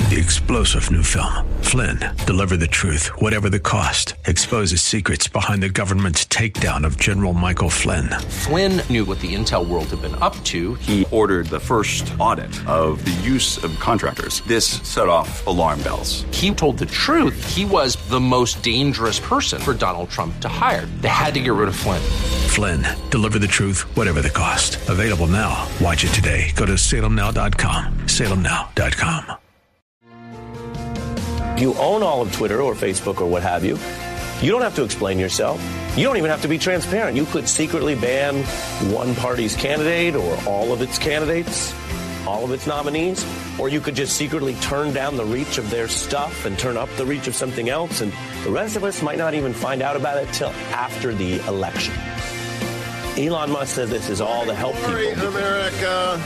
The explosive new film, Flynn, deliver the truth, whatever the cost, exposes secrets behind the government's takedown of General Michael Flynn. Flynn knew what the intel world had been up to. He ordered the first audit of the use of contractors. This set off alarm bells. He told the truth. He was the most dangerous person for Donald Trump to hire. They had to get rid of Flynn. Flynn, deliver the truth, whatever the cost. Available now. Watch it today. Go to salemnow.com. salemnow.com. You own all of Twitter or Facebook or what have you. You don't have to explain yourself. You don't even have to be transparent. You could secretly ban one party's candidate or all of its candidates, all of its nominees, or you could just secretly turn down the reach of their stuff and turn up the reach of something else, and the rest of us might not even find out about it till after the election. Elon Musk says this is all to help people. America.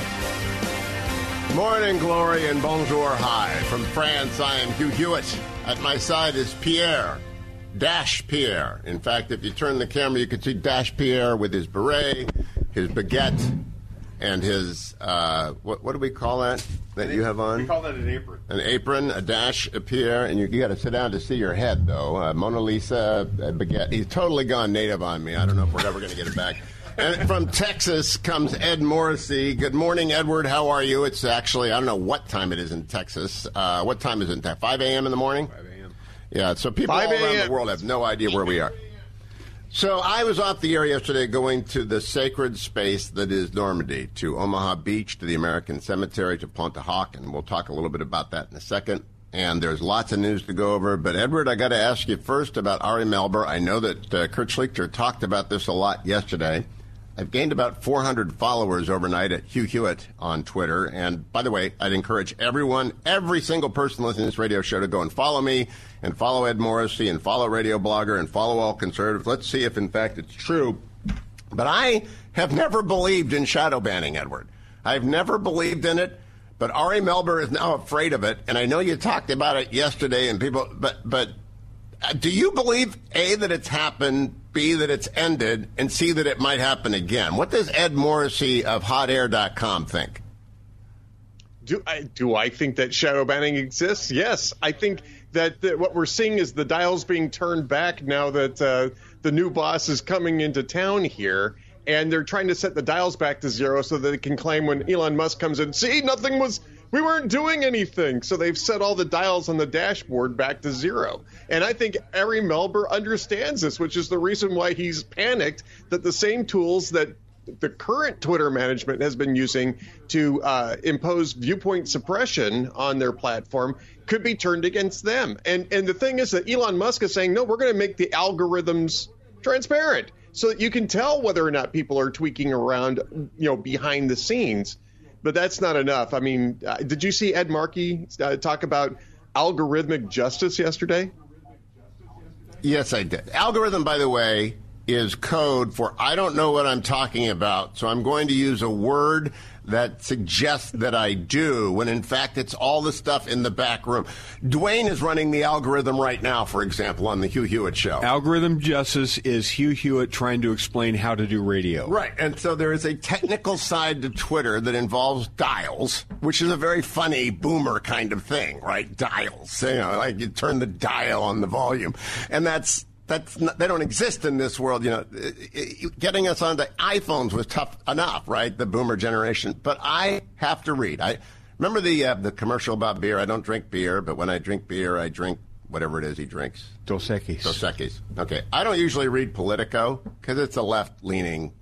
Morning, glory, and bonjour, hi. From France, I am Hugh Hewitt. At my side is Pierre, Dash Pierre. In fact, if you turn the camera, you can see Dash Pierre with his beret, his baguette, and his, what do we call that you have on? We call that an apron. An apron, a Dash, a Pierre, and you got to sit down to see your head, though. Mona Lisa, a baguette. He's totally gone native on me. I don't know if we're ever going to get it back. And from Texas comes Ed Morrissey. Good morning, Edward. How are you? It's actually, I don't know what time it is in Texas. What time is it in Texas? 5 a.m. in the morning? 5 a.m. Yeah, so people all around the world have no idea where we are. So I was off the air yesterday going to the sacred space that is Normandy, to Omaha Beach, to the American Cemetery, to Pontohawk, and we'll talk a little bit about that in a second. And there's lots of news to go over. But, Edward, I got to ask you first about Ari Melber. I know that Kurt Schlichter talked about this a lot yesterday. I've gained about 400 followers overnight at Hugh Hewitt on Twitter. And, by the way, I'd encourage everyone, every single person listening to this radio show to go and follow me and follow Ed Morrissey and follow Radio Blogger and follow All Conservatives. Let's see if, in fact, it's true. But I have never believed in shadow banning, Edward. I've never believed in it. But Ari Melber is now afraid of it. And I know you talked about it yesterday and people, but do you believe, A, that it's happened, B, that it's ended, and C, that it might happen again? What does Ed Morrissey of hotair.com think? Do I think that shadow banning exists? Yes. I think that what we're seeing is the dials being turned back now that the new boss is coming into town here, and they're trying to set the dials back to zero so that they can claim when Elon Musk comes in, see, we weren't doing anything. So they've set all the dials on the dashboard back to zero. And I think Ari Melber understands this, which is the reason why he's panicked that the same tools that the current Twitter management has been using to impose viewpoint suppression on their platform could be turned against them. And the thing is that Elon Musk is saying, no, we're going to make the algorithms transparent so that you can tell whether or not people are tweaking around, behind the scenes. But that's not enough. I mean, did you see Ed Markey talk about algorithmic justice yesterday? Yes, I did. Algorithm, by the way, is code for I don't know what I'm talking about, so I'm going to use a word that suggests that I do, when in fact it's all the stuff in the back room. Dwayne is running the algorithm right now, for example, on the Hugh Hewitt Show. Algorithm justice is Hugh Hewitt trying to explain how to do radio. Right, and so there is a technical side to Twitter that involves dials, which is a very funny boomer kind of thing, right? Dials, like you turn the dial on the volume, and that's not, they don't exist in this world. Getting us onto iPhones was tough enough, right? The boomer generation. But I have to read. I remember the commercial about beer. I don't drink beer, but when I drink beer, I drink whatever it is he drinks. Dos Equis. Dos Equis. Okay. I don't usually read Politico because it's a left-leaning,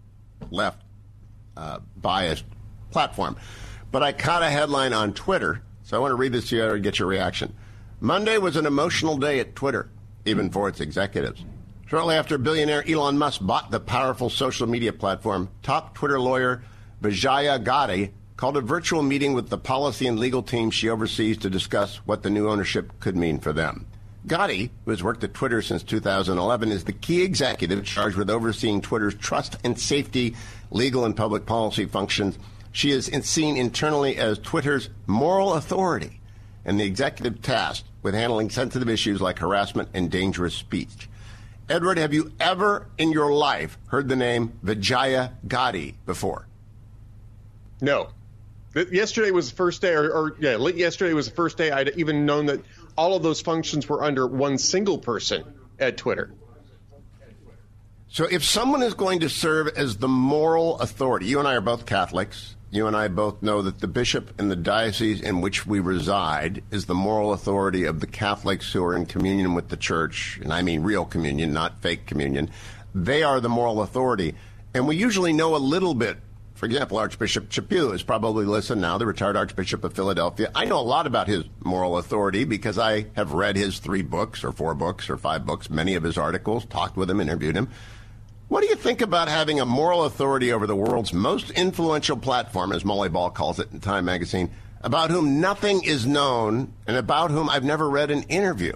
biased platform. But I caught a headline on Twitter, so I want to read this to you and get your reaction. Monday was an emotional day at Twitter, even for its executives. Shortly after billionaire Elon Musk bought the powerful social media platform, top Twitter lawyer Vijaya Gadde called a virtual meeting with the policy and legal team she oversees to discuss what the new ownership could mean for them. Gadde, who has worked at Twitter since 2011, is the key executive charged with overseeing Twitter's trust and safety, legal and public policy functions. She is seen internally as Twitter's moral authority and the executive tasked with handling sensitive issues like harassment and dangerous speech. Edward, have you ever in your life heard the name Vijaya Gadde before? No. Yesterday was the first day, yesterday was the first day I'd even known that all of those functions were under one single person at Twitter. So if someone is going to serve as the moral authority, you and I are both Catholics. You and I both know that the bishop in the diocese in which we reside is the moral authority of the Catholics who are in communion with the church, and I mean real communion, not fake communion. They are the moral authority. And we usually know a little bit. For example, Archbishop Chaput is probably listening now, the retired Archbishop of Philadelphia. I know a lot about his moral authority because I have read his 3 books or 4 books or 5 books, many of his articles, talked with him, interviewed him. What do you think about having a moral authority over the world's most influential platform, as Molly Ball calls it in Time magazine, about whom nothing is known and about whom I've never read an interview?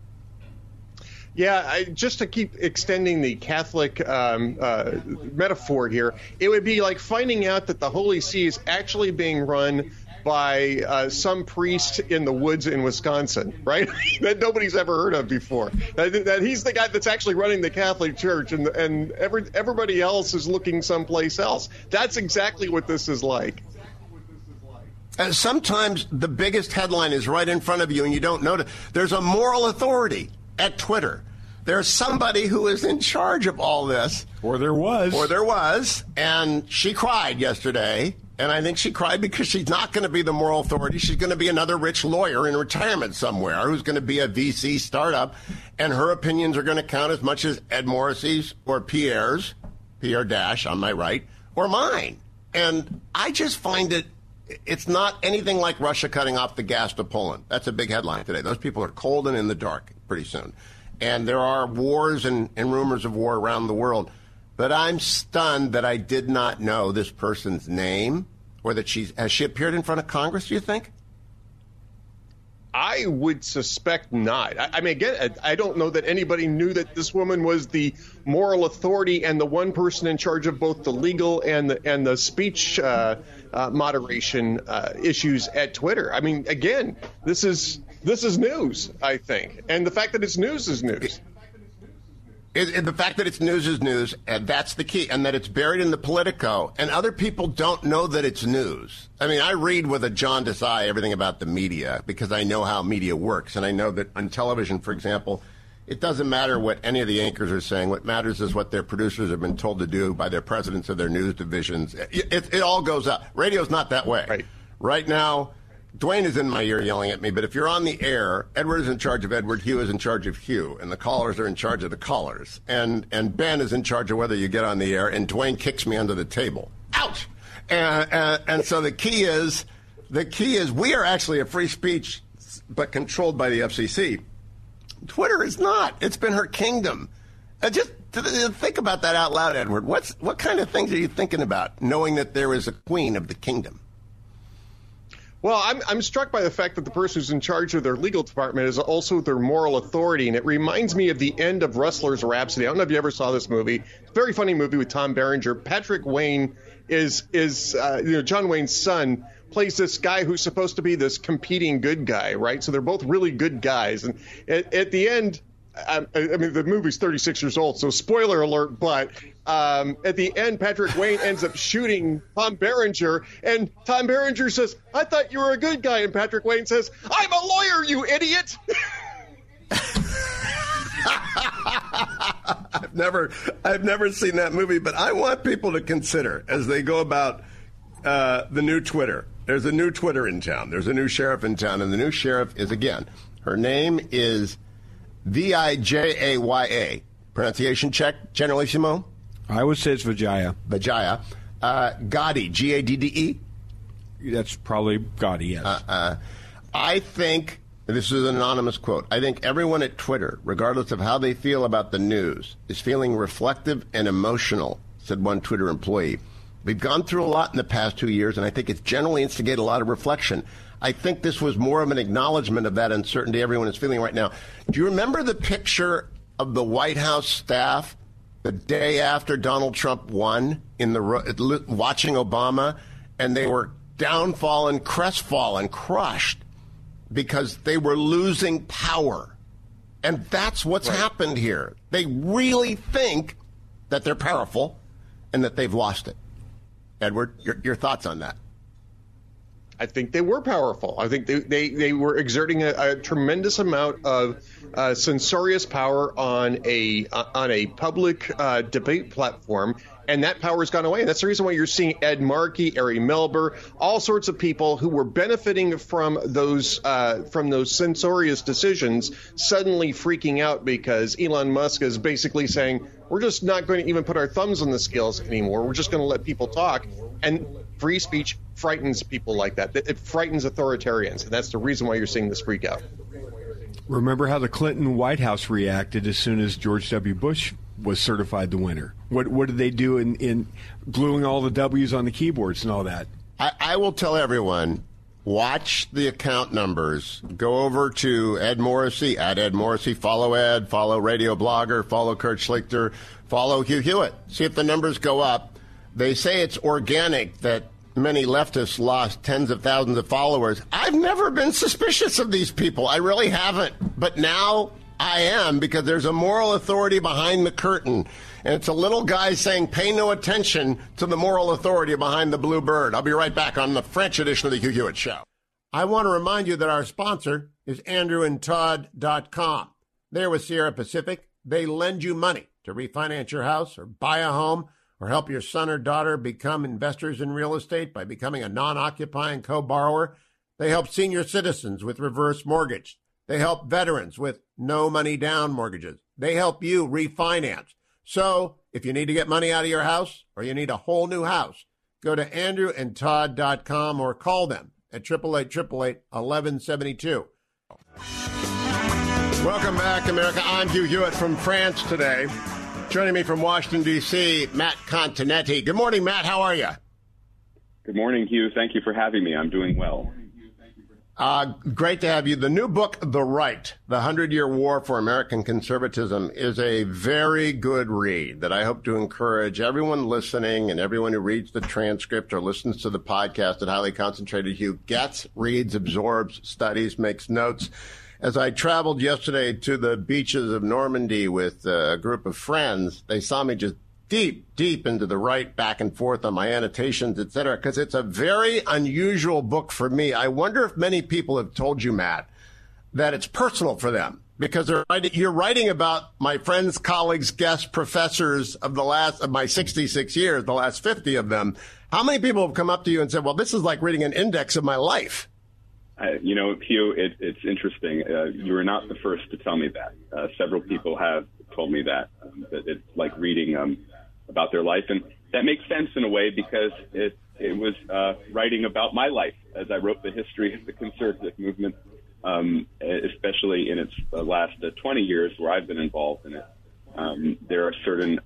Yeah, just to keep extending the Catholic metaphor here, it would be like finding out that the Holy See is actually being run by some priest in the woods in Wisconsin, right? That nobody's ever heard of before. That he's the guy that's actually running the Catholic Church, and everybody else is looking someplace else. That's exactly what this is like. Sometimes the biggest headline is right in front of you, and you don't notice. There's a moral authority at Twitter. There's somebody who is in charge of all this. Or there was. And she cried yesterday. And I think she cried because she's not going to be the moral authority. She's going to be another rich lawyer in retirement somewhere who's going to be a VC startup. And her opinions are going to count as much as Ed Morrissey's or Pierre's, Pierre Dash on my right, or mine. And I just find it's not anything like Russia cutting off the gas to Poland. That's a big headline today. Those people are cold and in the dark pretty soon. And there are wars and rumors of war around the world. But I'm stunned that I did not know this person's name or that has she appeared in front of Congress, do you think? I would suspect not. I mean, again, I don't know that anybody knew that this woman was the moral authority and the one person in charge of both the legal and the speech moderation issues at Twitter. I mean, again, this is news, I think. And the fact that it's news is news. The fact that it's news is news, and that's the key, and that it's buried in the Politico, and other people don't know that it's news. I mean, I read with a jaundiced eye everything about the media because I know how media works, and I know that on television, for example, it doesn't matter what any of the anchors are saying. What matters is what their producers have been told to do by their presidents of their news divisions. It all goes up. Radio's not that way. Right now, Dwayne is in my ear yelling at me, but if you're on the air, Edward is in charge of Edward, Hugh is in charge of Hugh, and the callers are in charge of the callers. And Ben is in charge of whether you get on the air, and Dwayne kicks me under the table. Ouch! And so the key is we are actually a free speech, but controlled by the FCC. Twitter is not. It's been her kingdom. Just think about that out loud, Edward. What kind of things are you thinking about, knowing that there is a queen of the kingdom? Well, I'm struck by the fact that the person who's in charge of their legal department is also their moral authority, and it reminds me of the end of Rustler's Rhapsody. I don't know if you ever saw this movie. It's a very funny movie with Tom Berenger. Patrick Wayne is John Wayne's son, plays this guy who's supposed to be this competing good guy, right? So they're both really good guys, and at the end, I mean, the movie's 36 years old, so spoiler alert, but at the end, Patrick Wayne ends up shooting Tom Berenger, and Tom Berenger says, "I thought you were a good guy," and Patrick Wayne says, "I'm a lawyer, you idiot!" I've never seen that movie, but I want people to consider as they go about the new Twitter. There's a new Twitter in town. There's a new sheriff in town, and the new sheriff is, again, her name is Vijaya. Pronunciation check, Generalissimo? I would say it's Vijaya. Vijaya. Gadde, G-A-D-D-E? That's probably Gadde, yes. I think, this is an anonymous quote, I think everyone at Twitter, regardless of how they feel about the news, is feeling reflective and emotional, said one Twitter employee. We've gone through a lot in the past 2 years, and I think it's generally instigated a lot of reflection. I think this was more of an acknowledgement of that uncertainty everyone is feeling right now. Do you remember the picture of the White House staff the day after Donald Trump won watching Obama, and they were downfallen, crestfallen, crushed because they were losing power? And that's what's happened here. They really think that they're powerful and that they've lost it. Edward, your thoughts on that? I think they were powerful. I think they were exerting a tremendous amount of censorious power on a public debate platform, and that power has gone away. And that's the reason why you're seeing Ed Markey, Ari Melber, all sorts of people who were benefiting from those censorious decisions suddenly freaking out because Elon Musk is basically saying, we're just not going to even put our thumbs on the scales anymore. We're just going to let people talk. And free speech frightens people like that. It frightens authoritarians, and that's the reason why you're seeing this freak out. Remember how the Clinton White House reacted as soon as George W. Bush was certified the winner? What did they do in gluing all the W's on the keyboards and all that? I will tell everyone, watch the account numbers. Go over to Ed Morrissey, at Ed Morrissey, follow Ed, follow Radio Blogger, follow Kurt Schlichter, follow Hugh Hewitt. See if the numbers go up. They say it's organic that many leftists lost tens of thousands of followers. I've never been suspicious of these people. I really haven't. But now I am, because there's a moral authority behind the curtain. And it's a little guy saying, pay no attention to the moral authority behind the blue bird. I'll be right back on the French edition of the Hugh Hewitt Show. I want to remind you that our sponsor is AndrewandTodd.com. They're with Sierra Pacific. They lend you money to refinance your house or buy a home, or help your son or daughter become investors in real estate by becoming a non-occupying co-borrower. They help senior citizens with reverse mortgage. They help veterans with no money down mortgages. They help you refinance. So if you need to get money out of your house or you need a whole new house, go to AndrewandTodd.com or call them at 888-888-1172. Welcome back, America. I'm Hugh Hewitt from France today. Joining me from Washington, D.C., Matt Continetti. Good morning, Matt. How are you? Good morning, Hugh. Thank you for having me. I'm doing well. Great to have you. The new book, The Right, The 100-Year War for American Conservatism, is a very good read that I hope to encourage everyone listening and everyone who reads the transcript or listens to the podcast at Highly Concentrated Hugh gets, reads, absorbs, studies, makes notes. As I traveled yesterday to the beaches of Normandy with a group of friends, they saw me just deep into the right, back and forth on my annotations, et cetera, because it's a very unusual book for me. I wonder if many people have told you, Matt, that it's personal for them, because you're writing about my friends, colleagues, guests, professors of my 66 years, the last 50 of them. How many people have come up to you and said, well, this is like reading an index of my life? Hugh, it's interesting. You were not the first to tell me that. Several people have told me that it's like reading about their life. And that makes sense in a way, because it was writing about my life as I wrote the history of the conservative movement, especially in its last 20 years where I've been involved in it. There are certain,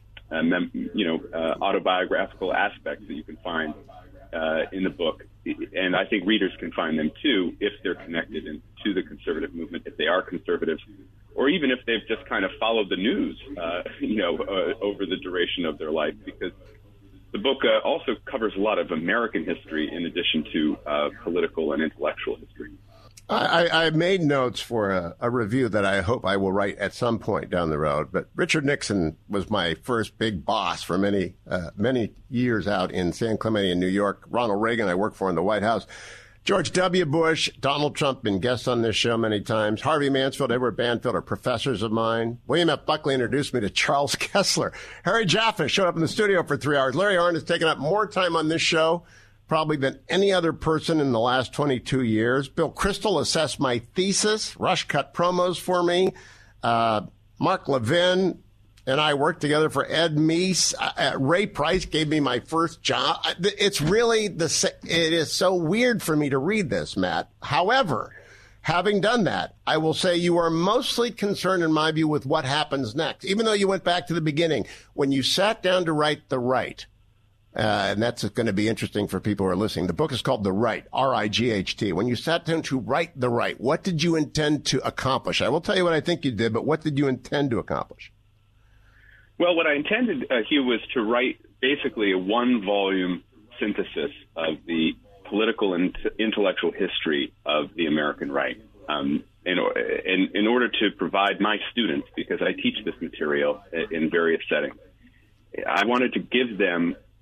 autobiographical aspects that you can find in the book. And I think readers can find them, too, if they're connected to the conservative movement, if they are conservatives, or even if they've just kind of followed the news, over the duration of their life, because the book also covers a lot of American history in addition to political and intellectual history. I made notes for a review that I hope I will write at some point down the road. But Richard Nixon was my first big boss for many years out in San Clemente in New York. Ronald Reagan I worked for in the White House. George W. Bush, Donald Trump, been guests on this show many times. Harvey Mansfield, Edward Banfield are professors of mine. William F. Buckley introduced me to Charles Kessler. Harry Jaffa showed up in the studio for 3 hours. Larry Arnn has taken up more time on this show probably than any other person in the last 22 years. Bill Kristol assessed my thesis. Rush cut promos for me. Mark Levin and I worked together for Ed Meese. Ray Price gave me my first job. It's really it is so weird for me to read this, Matt. However, having done that, I will say you are mostly concerned, in my view, with what happens next. Even though you went back to the beginning, when you sat down to write The Right, and that's going to be interesting for people who are listening. The book is called The Right, R-I-G-H-T. When you sat down to write The Right, what did you intend to accomplish? I will tell you what I think you did, but what did you intend to accomplish? Well, what I intended, Hugh, was to write basically a one-volume synthesis of the political and intellectual history of the American right, in order to provide my students, because I teach this material in various settings. I wanted to give them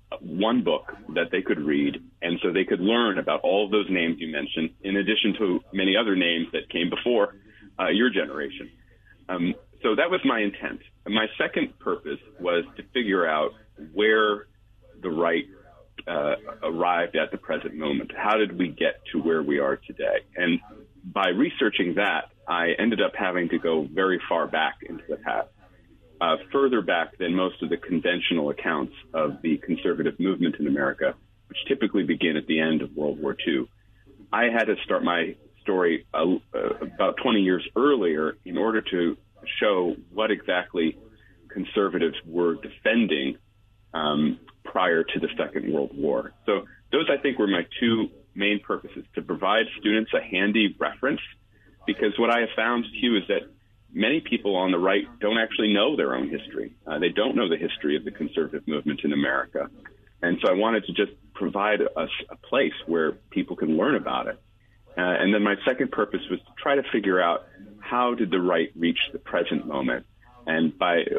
one book that they could read, and so they could learn about all of those names you mentioned, in addition to many other names that came before your generation. So that was my intent. My second purpose was to figure out where the right arrived at the present moment. How did we get to where we are today? And by researching that, I ended up having to go very far back into the past. Further back than most of the conventional accounts of the conservative movement in America, which typically begin at the end of World War II. I had to start my story about 20 years earlier in order to show what exactly conservatives were defending prior to the Second World War. So those, I think, were my two main purposes: to provide students a handy reference, because what I have found, Hugh, is that many people on the right don't actually know their own history. They don't know the history of the conservative movement in America. And so I wanted to just provide us a place where people can learn about it. And then my second purpose was to try to figure out, how did the right reach the present moment? And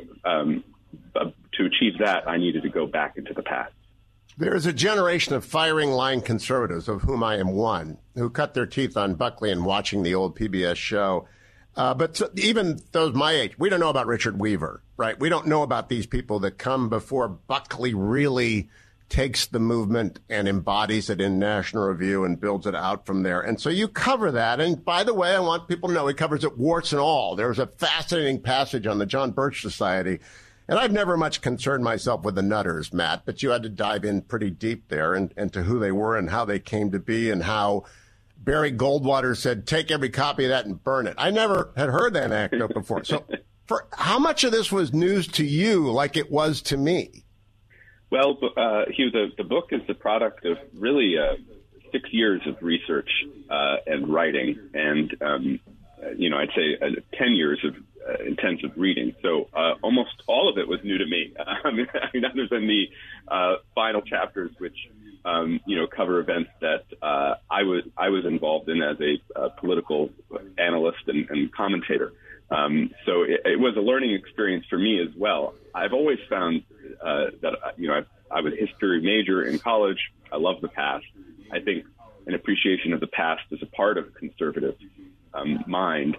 to achieve that, I needed to go back into the past. There is a generation of firing line conservatives, of whom I am one, who cut their teeth on Buckley and watching the old PBS show. But even those my age, we don't know about Richard Weaver, right? We don't know about these people that come before Buckley really takes the movement and embodies it in National Review and builds it out from there. And so you cover that. And by the way, I want people to know he covers it warts and all. There's a fascinating passage on the John Birch Society. And I've never much concerned myself with the Nutters, Matt, but you had to dive in pretty deep there and to who they were and how they came to be and how Barry Goldwater said, take every copy of that and burn it. I never had heard that anecdote before. So for how much of this was news to you like it was to me? Well, Hugh, the book is the product of really 6 years of research and writing, and, I'd say 10 years of intensive reading. So almost all of it was new to me. Other than the final chapters, which cover events that I was involved in as a political analyst and commentator. So it was a learning experience for me as well. I've always found that I was a history major in college. I love the past. I think an appreciation of the past is a part of conservative mind.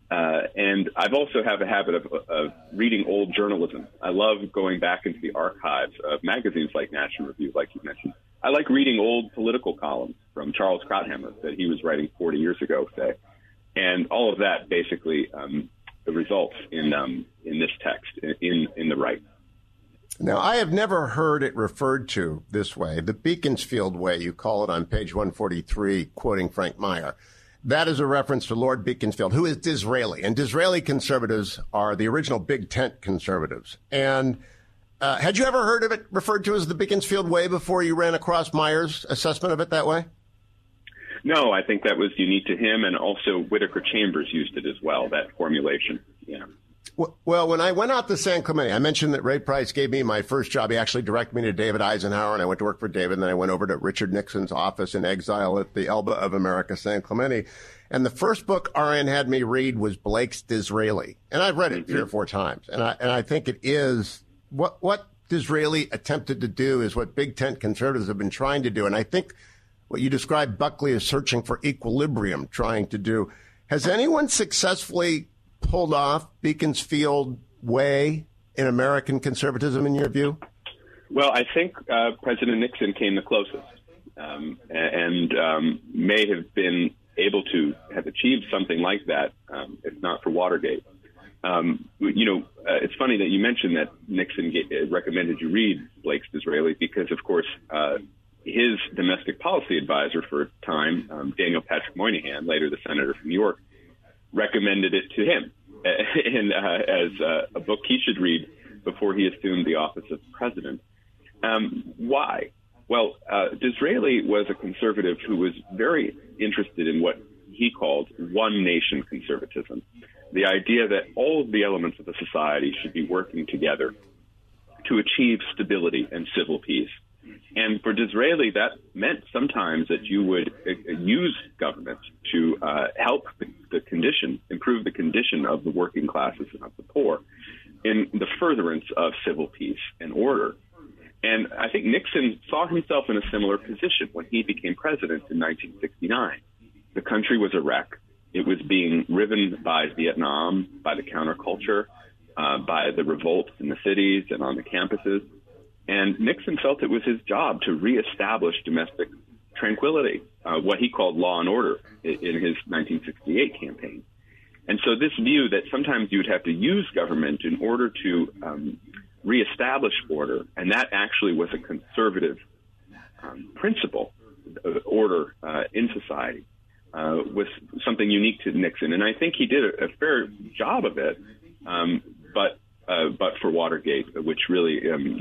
And I've also have a habit of reading old journalism. I love going back into the archives of magazines like National Review, like you mentioned. I like reading old political columns from Charles Krauthammer that he was writing 40 years ago, say. And all of that basically results in this text, in the right. Now, I have never heard it referred to this way, the Beaconsfield way, you call it on page 143, quoting Frank Meyer. That is a reference to Lord Beaconsfield, who is Disraeli. And Disraeli conservatives are the original Big Tent conservatives. And had you ever heard of it referred to as the Beaconsfield way before you ran across Meyer's assessment of it that way? No, I think that was unique to him, and also Whittaker Chambers used it as well, that formulation. Yeah. Well, when I went out to San Clemente, I mentioned that Ray Price gave me my first job. He actually directed me to David Eisenhower, and I went to work for David. And then I went over to Richard Nixon's office in exile at the Elba of America, San Clemente. And the first book RN had me read was Blake's Disraeli. And I've read it 3 or 4 times. And I think it is what Disraeli attempted to do is what Big Tent conservatives have been trying to do. And I think what you described Buckley as searching for equilibrium, trying to do. Has anyone successfully pulled off Beaconsfield way in American conservatism, in your view? Well, I think President Nixon came the closest and may have been able to have achieved something like that, if not for Watergate. It's funny that you mentioned that Nixon recommended you read Blake's Disraeli because, of course, his domestic policy advisor for a time, Daniel Patrick Moynihan, later the senator from New York, recommended it to him as a book he should read before he assumed the office of president. Why? Well, Disraeli was a conservative who was very interested in what he called one nation conservatism, the idea that all of the elements of the society should be working together to achieve stability and civil peace. And for Disraeli, that meant sometimes that you would use government to help improve the condition of the working classes and of the poor in the furtherance of civil peace and order. And I think Nixon saw himself in a similar position when he became president in 1969. The country was a wreck. It was being riven by Vietnam, by the counterculture, by the revolts in the cities and on the campuses. And Nixon felt it was his job to reestablish domestic tranquility, what he called law and order in his 1968 campaign. And so this view that sometimes you would have to use government in order to reestablish order, and that actually was a conservative principle, order in society, was something unique to Nixon. And I think he did a fair job of it, but for Watergate, which really,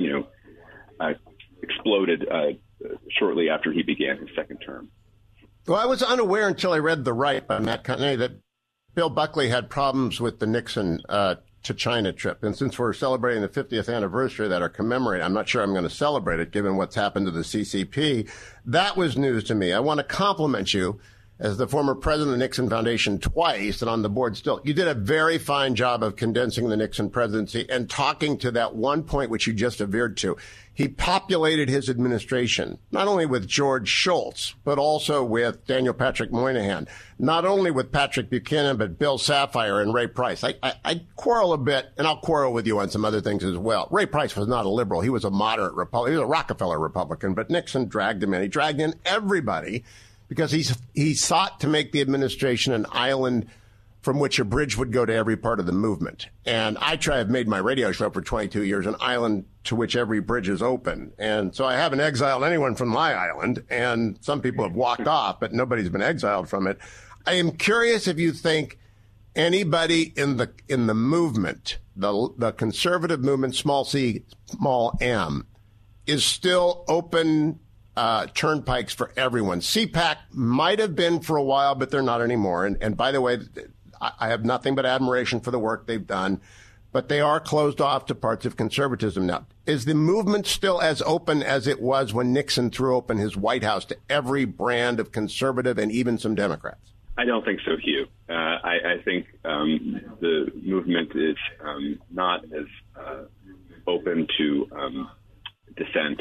exploded shortly after he began his second term. Well, I was unaware until I read The Right by Matt Connelly that Bill Buckley had problems with the Nixon to China trip. And since we're celebrating the 50th anniversary that are commemorating, I'm not sure I'm going to celebrate it given what's happened to the CCP. That was news to me. I want to compliment you as the former president of the Nixon Foundation twice and on the board still. You did a very fine job of condensing the Nixon presidency and talking to that one point which you just averred to. He populated his administration, not only with George Shultz, but also with Daniel Patrick Moynihan, not only with Patrick Buchanan, but Bill Safire and Ray Price. I quarrel a bit, and I'll quarrel with you on some other things as well. Ray Price was not a liberal. He was a moderate Republican. He was a Rockefeller Republican, but Nixon dragged him in. He dragged in everybody because he sought to make the administration an island from which a bridge would go to every part of the movement. And I've made my radio show for 22 years, an island to which every bridge is open. And so I haven't exiled anyone from my island, and some people have walked off, but nobody's been exiled from it. I am curious if you think anybody in the movement, the conservative movement, small c, small m, is still open turnpikes for everyone. CPAC might have been for a while, but they're not anymore. And by the way, I have nothing but admiration for the work they've done, but they are closed off to parts of conservatism now. Is the movement still as open as it was when Nixon threw open his White House to every brand of conservative and even some Democrats? I don't think so, Hugh. I think the movement is not as open to dissent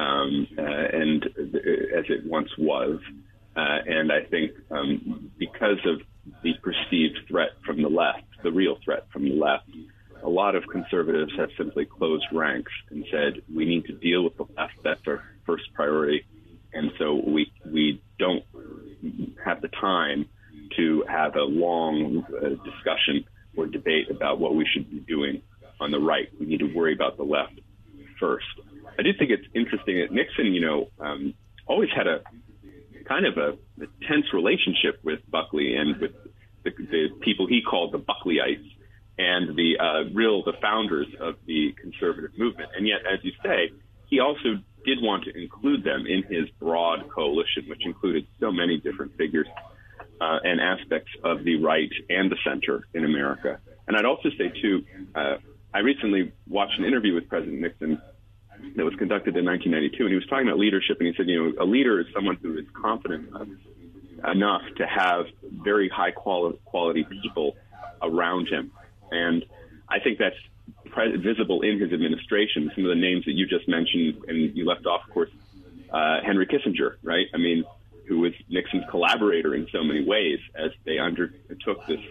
and as it once was. And I think because of the perceived threat from the left, the real threat from the left, a lot of conservatives have simply closed ranks and said, we need to deal with the left. That's our first priority. And so we don't have the time to have a long discussion or debate about what we should be doing on the right. We need to worry about the left first. I do think it's interesting that Nixon, always had a kind of a tense relationship with Buckley and with the people he called the Buckleyites and the founders of the conservative movement. And yet, as you say, he also did want to include them in his broad coalition, which included so many different figures and aspects of the right and the center in America. And I'd also say, too, I recently watched an interview with President Nixon that was conducted in 1992, and he was talking about leadership, and he said, a leader is someone who is confident enough to have very high quality people around him. And I think that's visible in his administration. Some of the names that you just mentioned, and you left off, of course, Henry Kissinger, right? I mean, who was Nixon's collaborator in so many ways as they undertook this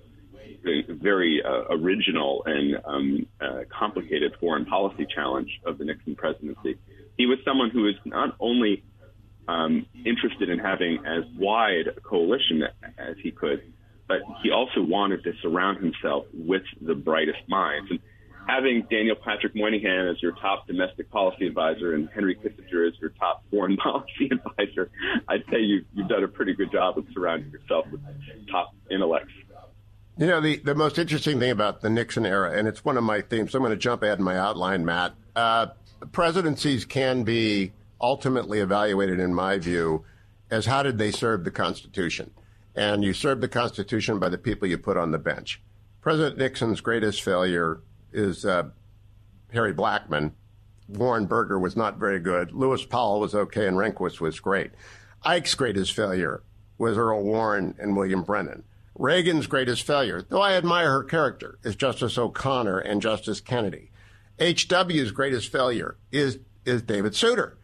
very original and complicated foreign policy challenge of the Nixon presidency. He was someone who was not only interested in having as wide a coalition as he could, but he also wanted to surround himself with the brightest minds. And having Daniel Patrick Moynihan as your top domestic policy advisor and Henry Kissinger as your top foreign policy advisor, I'd say you've done a pretty good job of surrounding yourself with top intellects. The most interesting thing about the Nixon era, and it's one of my themes, so I'm going to jump ahead in my outline, Matt. Presidencies can be ultimately evaluated, in my view, as how did they serve the Constitution? And you serve the Constitution by the people you put on the bench. President Nixon's greatest failure is Harry Blackmun. Warren Burger was not very good. Lewis Powell was okay, and Rehnquist was great. Ike's greatest failure was Earl Warren and William Brennan. Reagan's greatest failure, though I admire her character, is Justice O'Connor and Justice Kennedy. H.W.'s greatest failure is is David Souter.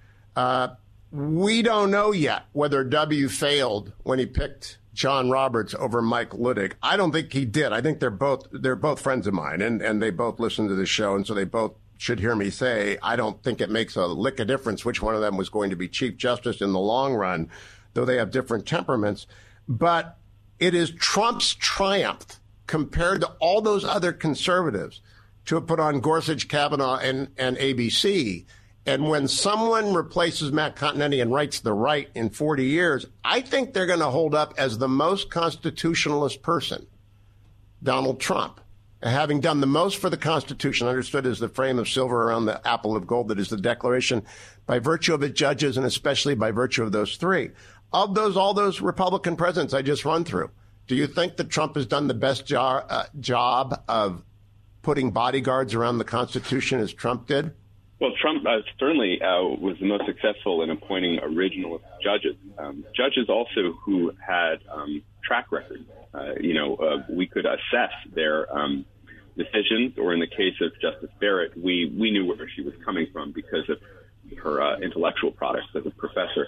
We don't know yet whether W failed when he picked John Roberts over Mike Luttig. I don't think he did. I think they're both friends of mine, and they both listen to the show, and so they both should hear me say I don't think it makes a lick of difference which one of them was going to be Chief Justice in the long run, though they have different temperaments. But it is Trump's triumph compared to all those other conservatives to have put on Gorsuch, Kavanaugh, and ABC. And when someone replaces Matt Continetti and writes the right in 40 years, I think they're going to hold up as the most constitutionalist person, Donald Trump, having done the most for the Constitution, understood as the frame of silver around the apple of gold that is the Declaration, by virtue of its judges and especially by virtue of those three. Of those, all those Republican presidents I just run through, do you think that Trump has done the best job of putting bodyguards around the Constitution as Trump did? Well, Trump certainly was the most successful in appointing originalist judges. Judges also who had track records. We could assess their decisions, or in the case of Justice Barrett, we knew where she was coming from because of her intellectual products as a professor.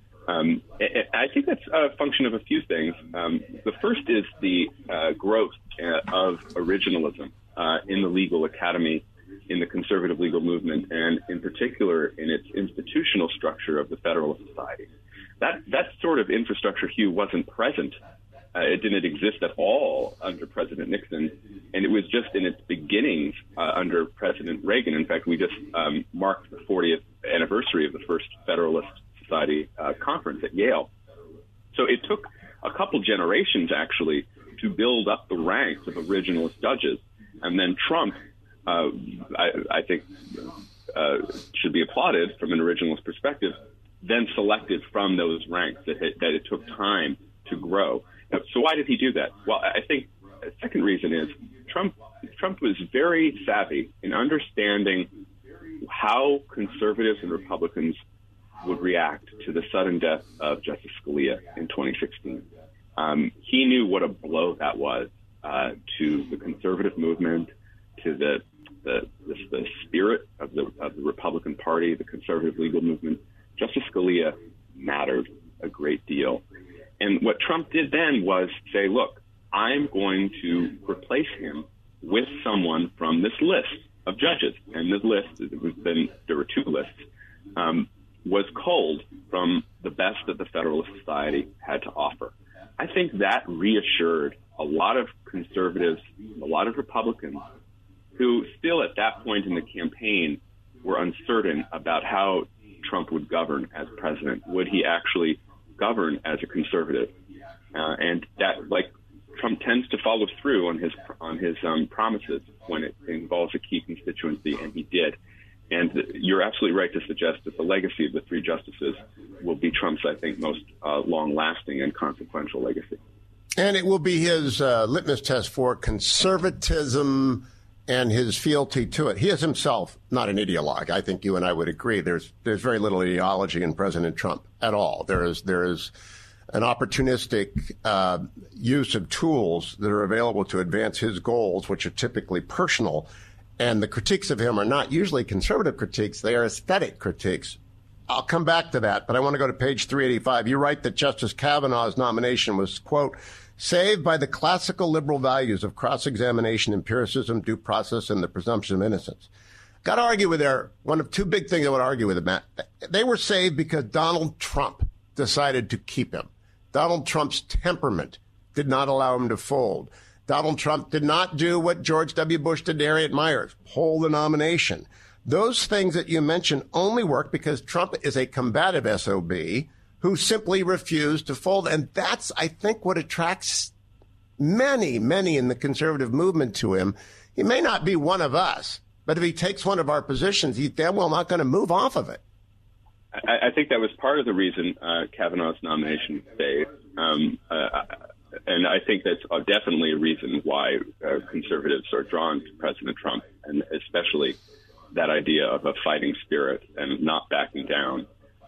I think that's a function of a few things. The first is the growth of originalism in the legal academy, in the conservative legal movement, and in particular in its institutional structure of the Federalist Society. That sort of infrastructure, Hugh, wasn't present. It didn't exist at all under President Nixon, and it was just in its beginnings under President Reagan. In fact, we just marked the 40th anniversary of the first Federalist Society conference at Yale. So it took a couple generations, actually, to build up the ranks of originalist judges. And then Trump, I think, should be applauded from an originalist perspective, then selected from those ranks that it took time to grow. So why did he do that? Well, I think a second reason is Trump was very savvy in understanding how conservatives and Republicans would react to the sudden death of Justice Scalia in 2016. He knew what a blow that was to the conservative movement, to the spirit of the Republican Party, the conservative legal movement. Justice Scalia mattered a great deal. And what Trump did then was say, look, I'm going to replace him with someone from this list of judges. And this list, there were two lists, was culled from the best that the Federalist Society had to offer. I think that reassured a lot of conservatives, a lot of Republicans, who still at that point in the campaign were uncertain about how Trump would govern as president. Would he actually govern as a conservative? And that, like, Trump tends to follow through on his promises when it involves a key constituency, and he did. And you're absolutely right to suggest that the legacy of the three justices will be Trump's, I think, most long-lasting and consequential legacy. And it will be his litmus test for conservatism and his fealty to it. He is himself not an ideologue. I think you and I would agree. There's very little ideology in President Trump at all. There is an opportunistic use of tools that are available to advance his goals, which are typically personal. And the critiques of him are not usually conservative critiques. They are aesthetic critiques. I'll come back to that, but I want to go to page 385. You write that Justice Kavanaugh's nomination was, quote, saved by the classical liberal values of cross-examination, empiricism, due process, and the presumption of innocence. Got to argue with there. One of two big things I want to argue with them, Matt. They were saved because Donald Trump decided to keep him. Donald Trump's temperament did not allow him to fold. Donald Trump did not do what George W. Bush did to Harriet Miers, hold the nomination. Those things that you mentioned only work because Trump is a combative SOB who simply refused to fold. And that's, I think, what attracts many, many in the conservative movement to him. He may not be one of us, but if he takes one of our positions, he's damn well not going to move off of it. I think that was part of the reason Kavanaugh's nomination stayed. And I think that's definitely a reason why conservatives are drawn to President Trump, and especially that idea of a fighting spirit and not backing down.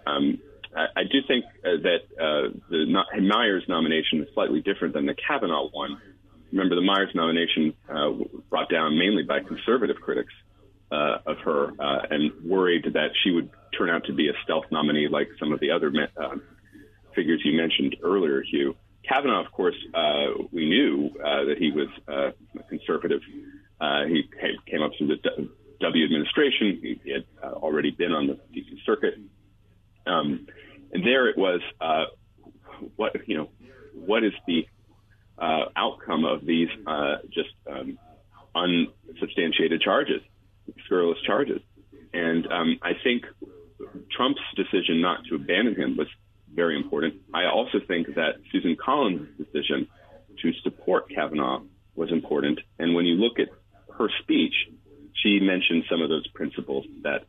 I do think that the Myers nomination is slightly different than the Kavanaugh one. Remember, the Myers nomination brought down mainly by conservative critics of her and worried that she would turn out to be a stealth nominee like some of the other figures you mentioned earlier, Hugh. Kavanaugh, of course, we knew that he was a conservative. He came up through the W administration. He had already been on the D.C. Circuit. And there it was, what is the outcome of these just unsubstantiated charges, scurrilous charges? And I think Trump's decision not to abandon him was very important. I also think that Susan Collins' decision to support Kavanaugh was important. And when you look at her speech, she mentioned some of those principles that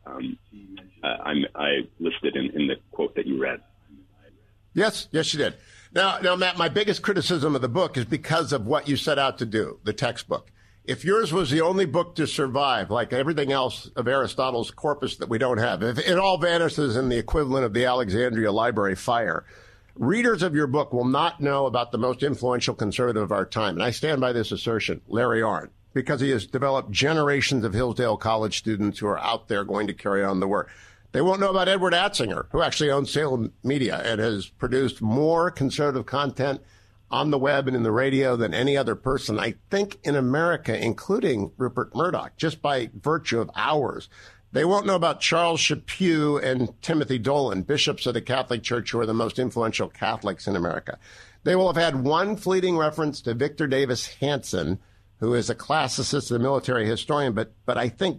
I listed in the quote that you read. Yes, she did. Now, Matt, my biggest criticism of the book is because of what you set out to do, the textbook. If yours was the only book to survive, like everything else of Aristotle's corpus that we don't have, if it all vanishes in the equivalent of the Alexandria Library fire, readers of your book will not know about the most influential conservative of our time. And I stand by this assertion, Larry Arnn, because he has developed generations of Hillsdale College students who are out there going to carry on the work. They won't know about Edward Atzinger, who actually owns Salem Media and has produced more conservative content on the web and in the radio than any other person, I think, in America, including Rupert Murdoch, just by virtue of hours. They won't know about Charles Chaput and Timothy Dolan, bishops of the Catholic Church, who are the most influential Catholics in America. They will have had one fleeting reference to Victor Davis Hanson, who is a classicist and a military historian, but I think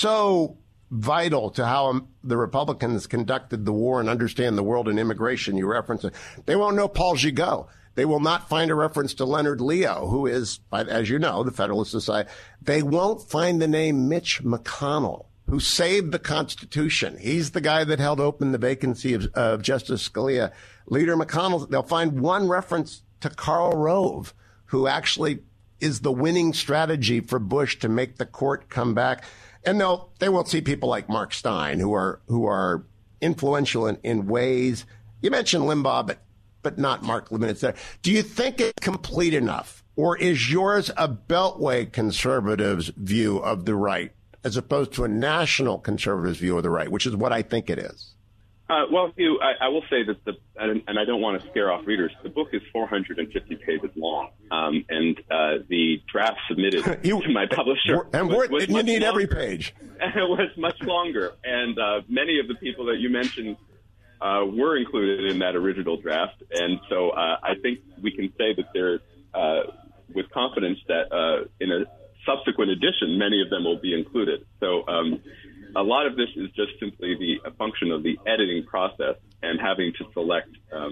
so vital to how the Republicans conducted the war and understand the world and immigration. You reference it. They won't know Paul Gigot. They will not find a reference to Leonard Leo, who is, as you know, the Federalist Society. They won't find the name Mitch McConnell, who saved the Constitution. He's the guy that held open the vacancy of Justice Scalia. Leader McConnell, they'll find one reference to Karl Rove, who actually is the winning strategy for Bush to make the court come back. And they won't see people like Mark Steyn, who are influential in ways. You mentioned Limbaugh, but not Mark Levin. There. Do you think it's complete enough, or is yours a Beltway conservative's view of the right, as opposed to a national conservative's view of the right, which is what I think it is? Well, Hugh, I will say that and I don't want to scare off readers, the book is 450 pages long, and the draft submitted to my publisher. You need every page. It was much longer, and many of the people that you mentioned were included in that original draft, and so I think we can say that there, with confidence, that in a subsequent edition, many of them will be included. So a lot of this is just simply a function of the editing process and having to select,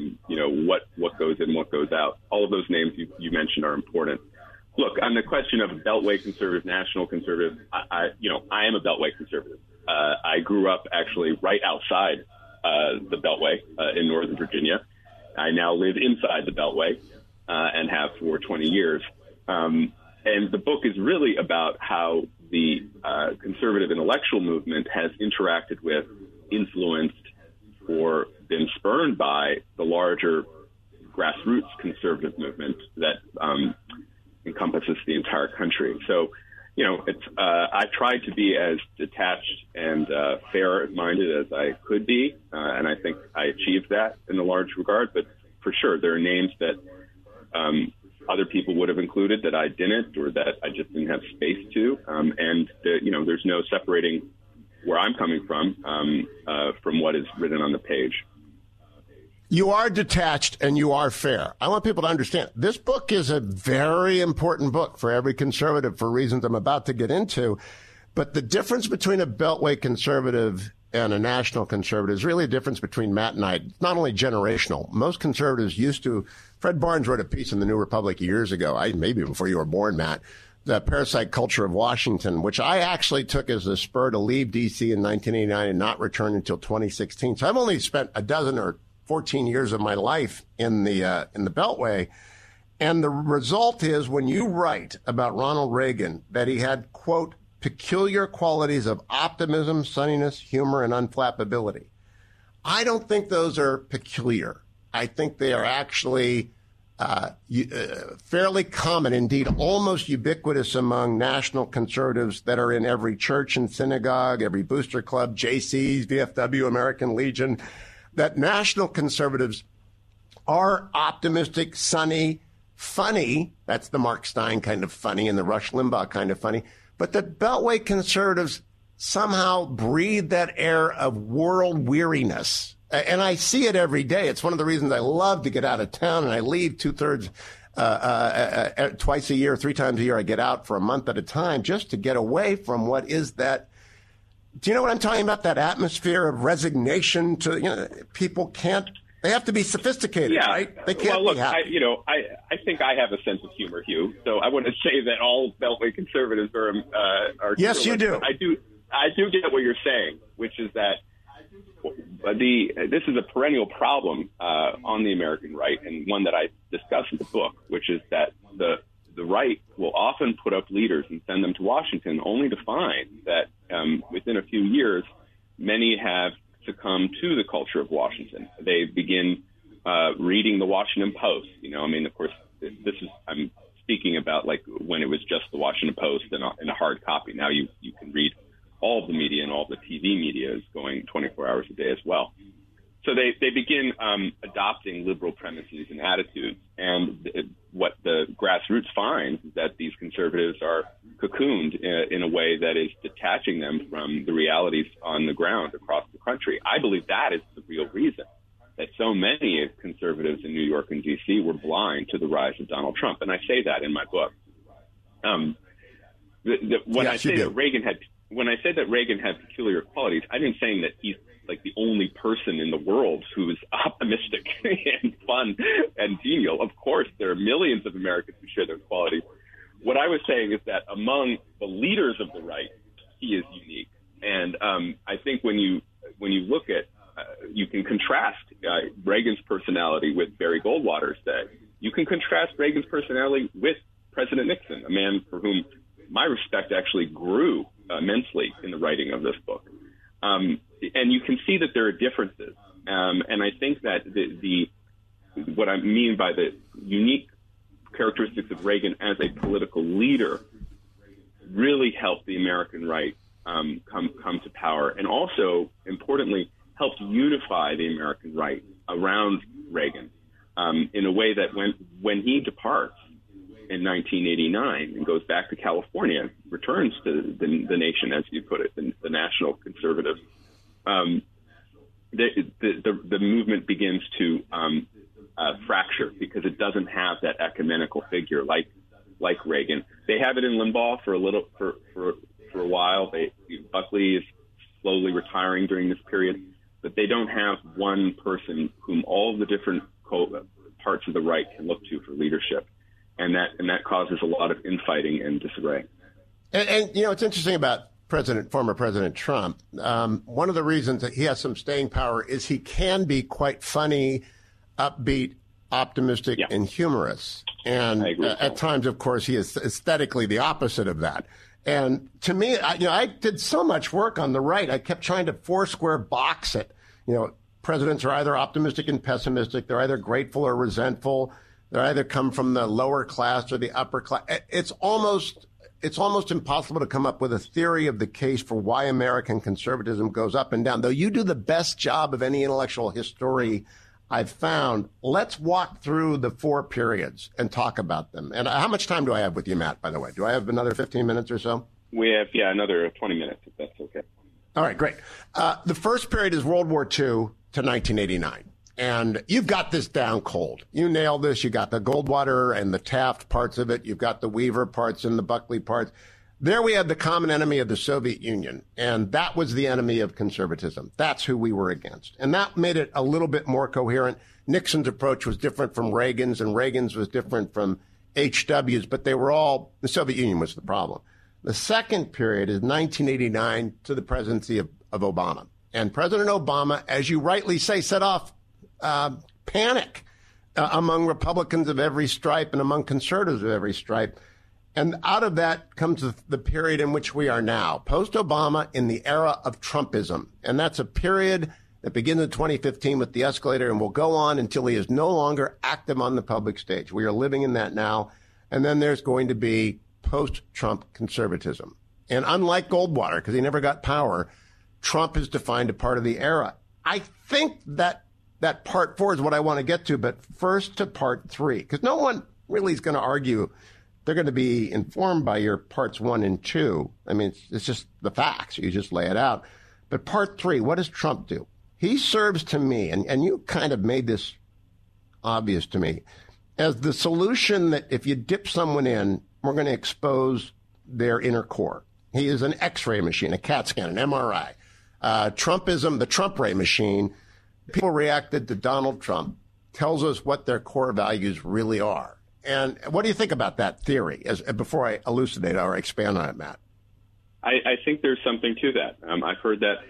what goes in, what goes out. All of those names you mentioned are important. Look, on the question of Beltway conservative, national conservative, I am a Beltway conservative. I grew up actually right outside the Beltway in Northern Virginia. I now live inside the Beltway and have for 20 years. And the book is really about how the conservative intellectual movement has interacted with, influenced, or been spurned by the larger grassroots conservative movement that encompasses the entire country. So, I tried to be as detached and fair-minded as I could be, and I think I achieved that in a large regard. But for sure, there are names that other people would have included that I didn't, or that I just didn't have space to. There's no separating where I'm coming from what is written on the page. You are detached and you are fair. I want people to understand this book is a very important book for every conservative for reasons I'm about to get into. But the difference between a Beltway conservative and a national conservative is really a difference between Matt and I. It's not only generational. Most conservatives used to. Fred Barnes wrote a piece in the New Republic years ago, maybe before you were born, Matt, The Parasite Culture of Washington, which I actually took as a spur to leave D.C. in 1989 and not return until 2016. So I've only spent a dozen or 14 years of my life in the Beltway. And the result is when you write about Ronald Reagan that he had, quote, peculiar qualities of optimism, sunniness, humor, and unflappability. I don't think those are peculiar. I think they are actually fairly common, indeed almost ubiquitous among national conservatives that are in every church and synagogue, every booster club, JC's, VFW, American Legion, that national conservatives are optimistic, sunny, funny. That's the Mark Stein kind of funny and the Rush Limbaugh kind of funny. But the Beltway conservatives somehow breathe that air of world weariness. And I see it every day. It's one of the reasons I love to get out of town, and I leave twice a year, 3 times a year. I get out for a month at a time just to get away from what is that. Do you know what I'm talking about? That atmosphere of resignation to, people can't, they have to be sophisticated, right? They can't look, be happy. I think I have a sense of humor, Hugh. So I wouldn't say that all Beltway conservatives are. Yes, you do. I do get what you're saying, which is that this is a perennial problem on the American right, and one that I discuss in the book, which is that the right will often put up leaders and send them to Washington, only to find that within a few years, many have succumbed to the culture of Washington. They begin reading the Washington Post. Of course, I'm speaking about like when it was just the Washington Post in a hard copy. Now you can read all of the media, and all the TV media is going 24 hours a day as well. So they begin adopting liberal premises and attitudes. And what the grassroots finds is that these conservatives are cocooned in a way that is detaching them from the realities on the ground across the country. I believe that is the real reason that so many conservatives in New York and D.C. were blind to the rise of Donald Trump. And I say that in my book. When I say that Reagan had peculiar qualities, I didn't say that he's like the only person in the world who's optimistic and fun and genial. Of course, there are millions of Americans who share those qualities. What I was saying is that among the leaders of the right, he is unique. And I think when you look at, you can contrast Reagan's personality with Barry Goldwater's day. You can contrast Reagan's personality with President Nixon, a man for whom my respect actually grew immensely in the writing of this book. And you can see that there are differences. And I think that what I mean by the unique characteristics of Reagan as a political leader really helped the American right come to power, and also, importantly, helped unify the American right around Reagan in a way that when he departs in 1989 and goes back to California, returns to the nation, as you put it, the national conservatives, the movement begins to fracture because it doesn't have that ecumenical figure like Reagan. They have it in Limbaugh for a while. Buckley is slowly retiring during this period, but they don't have one person whom all the different parts of the right can look to for leadership. And that causes a lot of infighting and disarray. And it's interesting about former President Trump. One of the reasons that he has some staying power is he can be quite funny, upbeat, optimistic, and humorous. And at times, of course, he is aesthetically the opposite of that. And to me, I did so much work on the right. I kept trying to foursquare box it. Presidents are either optimistic and pessimistic. They're either grateful or resentful. They either come from the lower class or the upper class. It's almost impossible to come up with a theory of the case for why American conservatism goes up and down. Though you do the best job of any intellectual history I've found. Let's walk through the 4 periods and talk about them. And how much time do I have with you, Matt, by the way? Do I have another 15 minutes or so? We have, another 20 minutes, if that's okay. All right, great. The first period is World War II to 1989. And you've got this down cold. You nailed this. You got the Goldwater and the Taft parts of it. You've got the Weaver parts and the Buckley parts. There we had the common enemy of the Soviet Union, and that was the enemy of conservatism. That's who we were against. And that made it a little bit more coherent. Nixon's approach was different from Reagan's, and Reagan's was different from HW's, but they were all, the Soviet Union was the problem. The second period is 1989 to the presidency of Obama. And President Obama, as you rightly say, set off panic among Republicans of every stripe and among conservatives of every stripe. And out of that comes the period in which we are now, post-Obama, in the era of Trumpism. And that's a period that begins in 2015 with the escalator and will go on until he is no longer active on the public stage. We are living in that now. And then there's going to be post-Trump conservatism. And unlike Goldwater, because he never got power, Trump has defined a part of the era. I think that part 4 is what I want to get to, but first to part 3, because no one really is going to argue. They're going to be informed by your parts 1 and 2. I mean, it's just the facts. You just lay it out. But part 3, what does Trump do? He serves to me, and you kind of made this obvious to me, as the solution that if you dip someone in, we're going to expose their inner core. He is an X-ray machine, a CAT scan, an MRI. Trumpism, the Trump ray machine. People reacted to Donald Trump, tells us what their core values really are. And what do you think about that theory, before I elucidate or expand on it, Matt? I think there's something to that. I've heard that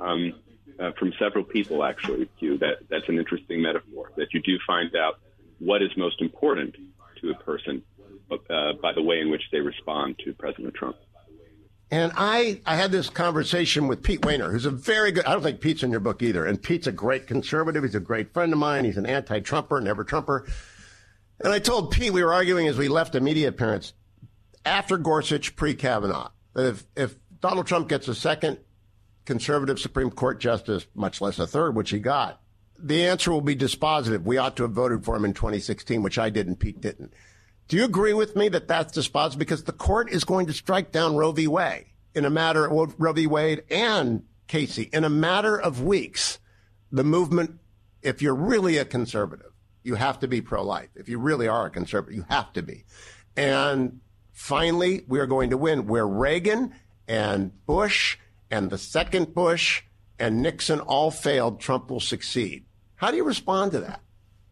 from several people, actually, Hugh, that's an interesting metaphor, that you do find out what is most important to a person by the way in which they respond to President Trump. And I had this conversation with Pete Wehner, who's a very good, I don't think Pete's in your book either, and Pete's a great conservative. He's a great friend of mine. He's an anti-Trumper, never Trumper. And I told Pete, we were arguing as we left a media appearance, after Gorsuch, pre-Kavanaugh, that if Donald Trump gets a second conservative Supreme Court justice, much less a third, which he got, the answer will be dispositive. We ought to have voted for him in 2016, which I did and Pete didn't. Do you agree with me that that's dispositive? Because the court is going to strike down Roe v. Wade Roe v. Wade and Casey in a matter of weeks. The movement, if you're really a conservative, you have to be pro-life. If you really are a conservative, you have to be. And finally, we are going to win where Reagan and Bush and the second Bush and Nixon all failed. Trump will succeed. How do you respond to that?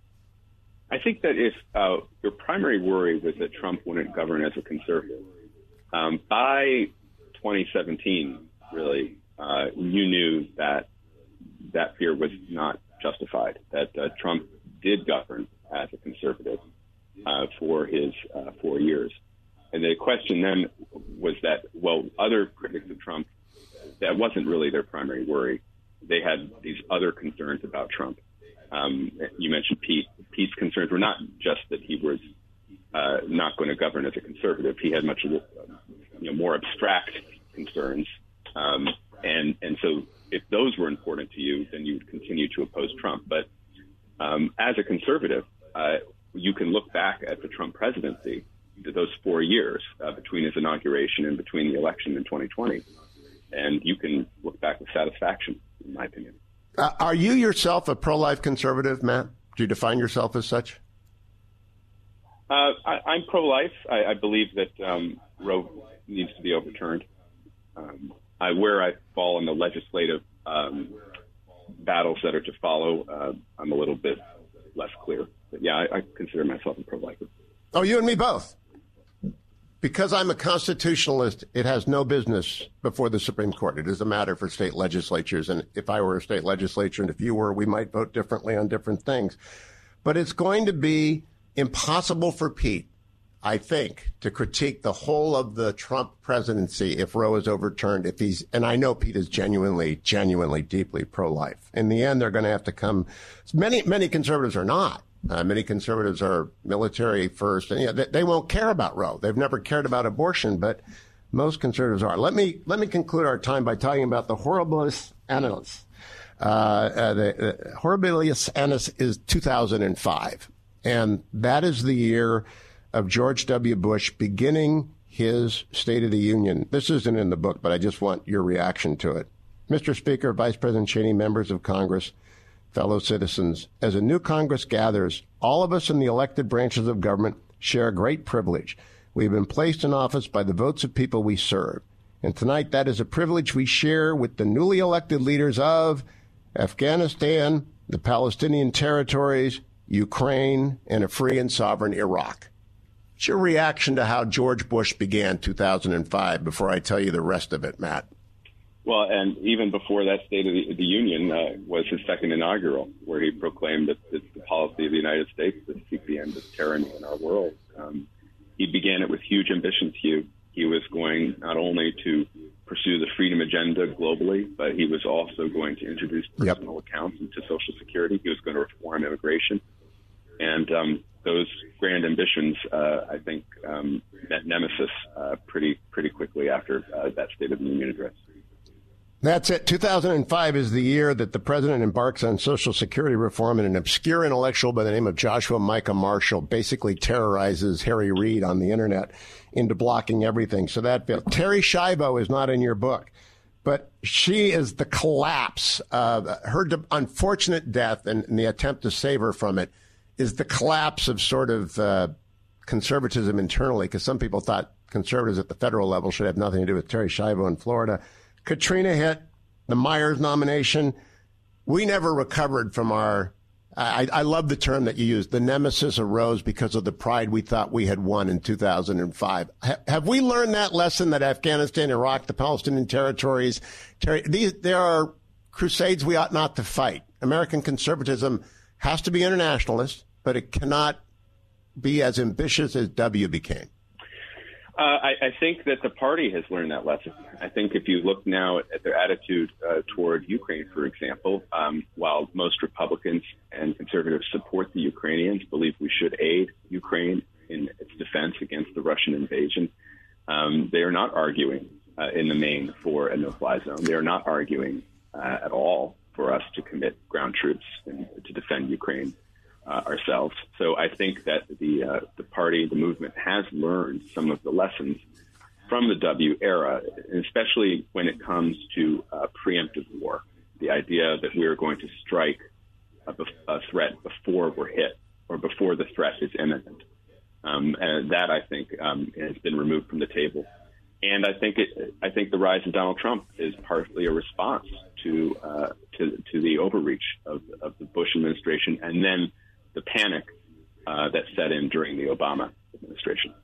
I think that if your primary worry was that Trump wouldn't govern as a conservative, by 2017, really, you knew that that fear was not justified, that Trump did govern as a conservative for his 4 years. And the question then was that, well, other critics of Trump, that wasn't really their primary worry. They had these other concerns about Trump. You mentioned Pete. Pete's concerns were not just that he was not going to govern as a conservative. He had much more abstract concerns. And so if those were important to you, then you would continue to oppose Trump. But as a conservative, you can look back at the Trump presidency, those 4 years between his inauguration and between the election in 2020, and you can look back with satisfaction, in my opinion. Are you yourself a pro-life conservative, Matt? Do you define yourself as such? I'm pro-life. I believe that Roe needs to be overturned. Where I fall in the legislative battles that are to follow, I'm a little bit less clear. But yeah, I consider myself a pro-lifer. Oh, you and me both. Because I'm a constitutionalist, it has no business before the Supreme Court. It is a matter for state legislatures. And if I were a state legislature and if you were, we might vote differently on different things. But it's going to be impossible for Pete, I think, to critique the whole of the Trump presidency if Roe is overturned. And I know Pete is genuinely, deeply pro-life. In the end, they're going to have to come. Many conservatives are not. Many conservatives are military first, and they won't care about Roe. They've never cared about abortion, but most conservatives are. Let me conclude our time by talking about the Horribilis Annus. The Horribilis Annus is 2005, and that is the year of George W. Bush beginning his State of the Union. This isn't in the book, but I just want your reaction to it. Mr. Speaker, Vice President Cheney, members of Congress, fellow citizens, as a new Congress gathers, all of us in the elected branches of government share a great privilege. We have been placed in office by the votes of people we serve. And tonight, that is a privilege we share with the newly elected leaders of Afghanistan, the Palestinian territories, Ukraine, and a free and sovereign Iraq. What's your reaction to how George Bush began 2005 before I tell you the rest of it, Matt? Well, and even before that State of the Union was his second inaugural, where he proclaimed that it's the policy of the United States to seek the end of tyranny in our world. He began it with huge ambitions, Hugh. He was going not only to pursue the freedom agenda globally, but he was also going to introduce personal accounts into Social Security. He was going to reform immigration. And those grand ambitions, I think, met nemesis pretty quickly after that State of the Union address. That's it. 2005 is the year that the president embarks on Social Security reform, and an obscure intellectual by the name of Joshua Micah Marshall basically terrorizes Harry Reid on the internet into blocking everything. So that failed. Terri Schiavo is not in your book, but she is the collapse of her unfortunate death, and the attempt to save her from it is the collapse of sort of conservatism internally, because some people thought conservatives at the federal level should have nothing to do with Terri Schiavo in Florida. Katrina hit, the Myers nomination. We never recovered from our, I love the term that you used, the nemesis arose because of the pride we thought we had won in 2005. Have we learned that lesson that Afghanistan, Iraq, the Palestinian territories, there are crusades we ought not to fight. American conservatism has to be internationalist, but it cannot be as ambitious as W became. I think that the party has learned that lesson. I think if you look now at their attitude toward Ukraine, for example, while most Republicans and conservatives support the Ukrainians, believe we should aid Ukraine in its defense against the Russian invasion, they are not arguing in the main for a no-fly zone. They are not arguing at all for us to commit ground troops and to defend Ukraine ourselves. So I think that the party, the movement, has learned some of the lessons from the W era, especially when it comes to preemptive war. The idea that we are going to strike a threat before we're hit or before the threat is imminent. And that, I think, has been removed from the table. And I think the rise of Donald Trump is partly a response to the overreach of the Bush administration, and then the panic that set in during the Obama administration.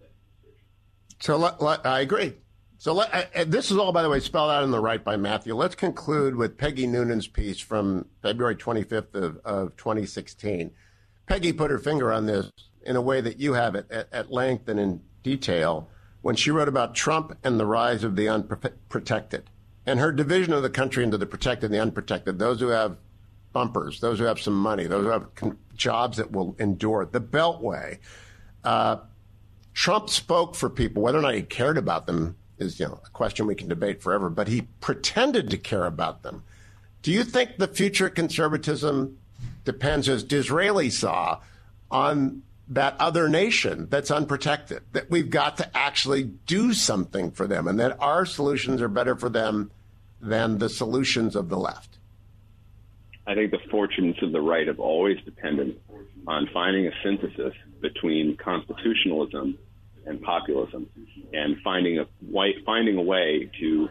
So I agree. So this is all, by the way, spelled out in the right by Matthew. Let's conclude with Peggy Noonan's piece from February 25th of 2016. Peggy put her finger on this in a way that you have it at length and in detail when she wrote about Trump and the rise of the unprotected and her division of the country into the protected and the unprotected, those who have bumpers, those who have some money, those who have jobs that will endure. The Beltway. Trump spoke for people. Whether or not he cared about them is, a question we can debate forever, but he pretended to care about them. Do you think the future conservatism depends, as Disraeli saw, on that other nation that's unprotected, that we've got to actually do something for them, and that our solutions are better for them than the solutions of the left? I think the fortunes of the right have always depended on finding a synthesis between constitutionalism and populism, and finding a way to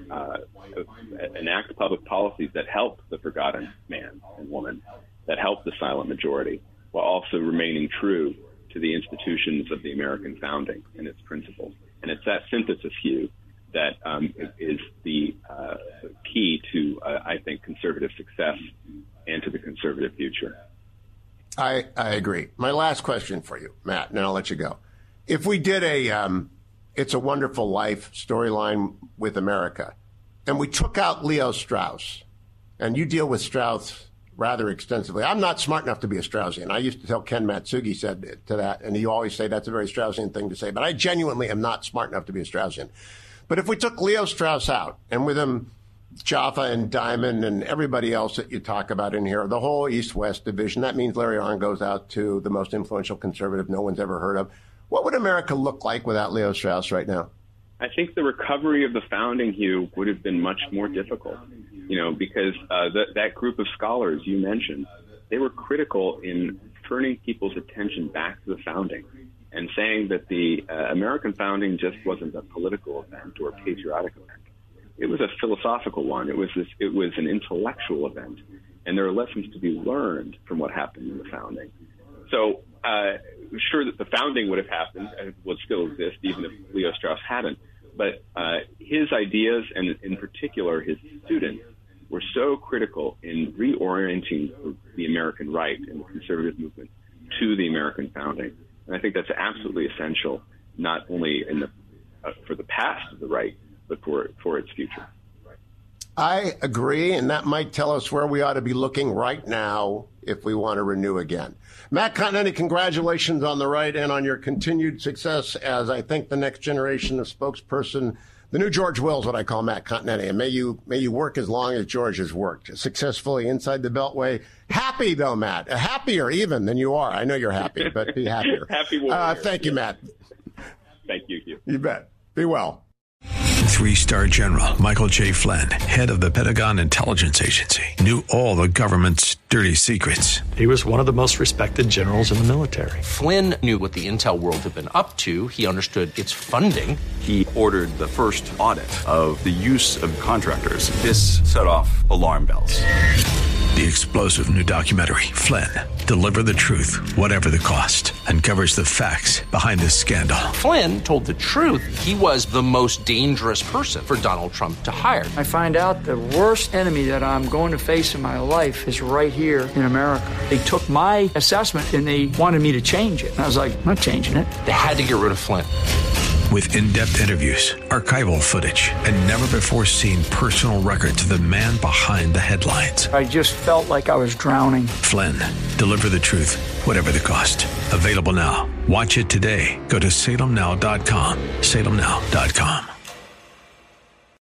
enact public policies that help the forgotten man and woman, that help the silent majority, while also remaining true to the institutions of the American founding and its principles. And it's that synthesis, Hugh, that is the key to, I think, conservative success and to the conservative future. I agree. My last question for you, Matt, and then I'll let you go. If we did a It's a Wonderful Life storyline with America, and we took out Leo Strauss, and you deal with Strauss rather extensively. I'm not smart enough to be a Straussian. I used to tell Ken Matsugi said to that, and you always say that's a very Straussian thing to say, but I genuinely am not smart enough to be a Straussian. But if we took Leo Strauss out, and with him Jaffa and Diamond and everybody else that you talk about in here, the whole East-West division, that means Larry Arnn goes out to the most influential conservative no one's ever heard of. What would America look like without Leo Strauss right now? I think the recovery of the founding, Hugh, would have been much more difficult, because that group of scholars you mentioned, they were critical in turning people's attention back to the founding and saying that the American founding just wasn't a political event or a patriotic event. It was a philosophical one. It was an intellectual event, and there are lessons to be learned from what happened in the founding. So sure that the founding would have happened and would still exist even if Leo Strauss hadn't. But his ideas, and in particular his students, were so critical in reorienting the American right and the conservative movement to the American founding. And I think that's absolutely essential, not only for the past of the right, but for its future. I agree, and that might tell us where we ought to be looking right now if we want to renew again. Matt Continetti, congratulations on the right and on your continued success as I think the next generation of spokesperson. The new George Will is what I call Matt Continetti, and may you work as long as George has worked, successfully inside the Beltway. Happy, though, Matt. Happier even than you are. I know you're happy, but be happier. Happy warrior. Thank you, Matt. Thank you, Hugh. You bet. Be well. 3-star General Michael J. Flynn, head of the Pentagon Intelligence Agency, knew all the government's dirty secrets. He was one of the most respected generals in the military. Flynn knew what the intel world had been up to. He understood its funding. He ordered the first audit of the use of contractors. This set off alarm bells. The explosive new documentary, Flynn, Deliver the Truth, Whatever the Cost, uncovers the facts behind this scandal. Flynn told the truth. He was the most dangerous person for Donald Trump to hire. I find out the worst enemy that I'm going to face in my life is right here in America. They took my assessment and they wanted me to change it. And I was like, I'm not changing it. They had to get rid of Flynn. With in-depth interviews, archival footage, and never-before-seen personal records of the man behind the headlines. I just felt like I was drowning. Flynn, Deliver the Truth, Whatever the Cost. Available now. Watch it today. Go to salemnow.com. salemnow.com.